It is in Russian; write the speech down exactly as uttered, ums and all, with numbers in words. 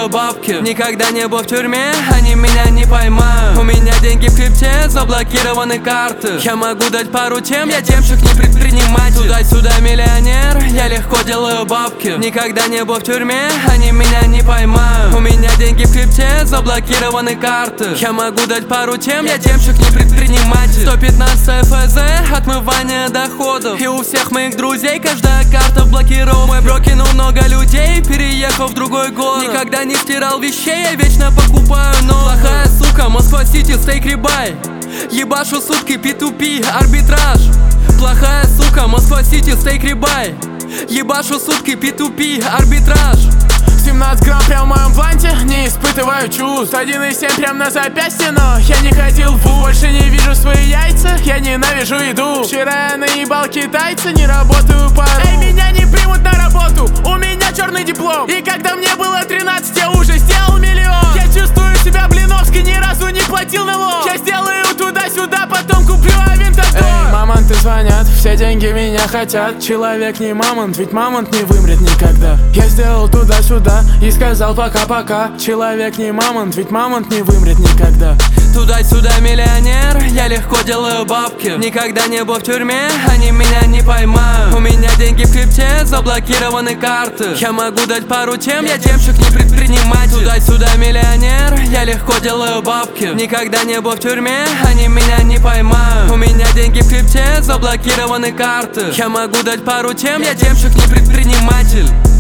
делаю бабки. Никогда не был в тюрьме, они меня не поймают. У меня деньги в крипте, заблокированы карты. Я могу дать пару тем, я демщик, не предприниматель. Туда-сюда миллионер, я легко делаю бабки. Никогда не был в тюрьме, они меня не поймают. У меня деньги в крипте, заблокированы карты. Я могу дать пару тем, я демщик, не предприниматель. Сто пятнадцать эф зэ, отмывание доходов. И у всех моих друзей каждая карта в блокировку. Мой бро кинул много людей, переехал в другой город. Никогда не стирал вещей, я вечно покупаю новые. Плохая сука, Москва-Сити, стейк рибай. Ебашу сутки пи ту пи, арбитраж. Плохая сука, Москва-Сити, стейк рибай. Ебашу сутки пи ту пи, арбитраж. семнадцать грамм прям в моем бланте, не испытываю чувств. Один и семь прям на запястье, но я не ходил в вуз. Больше не вижу свои яйца, я ненавижу еду. Вчера я наебал китайца, не работаю по ру. Эй, меня не примут на работу, у меня черный диплом. И когда мне было тринадцать, я уже сделал миллион. Я чувствую себя Блиновской, ни разу не платил налог. Я сделаю туда-сюда, потом куплю авентадор. Эй, мамонты звонят, все деньги меня хотят. Человек не мамонт, ведь мамонт не вымрет никогда. Я сделал туда-сюда и сказал пока-пока. Человек не мамонт, ведь мамонт не вымрет никогда. Туда-сюда миллионер, я легко делаю бабки. Никогда не был в тюрьме, они меня не поймают. У меня деньги в крипте, заблокированы карты. Я могу дать пару тем, я демщик, не предприниматель. Туда-сюда миллионер, я легко делаю бабки. Никогда не был в тюрьме, они меня не поймают. У меня деньги в крипте, заблокированы карты. Я могу дать пару тем, я демщик, не предприниматель.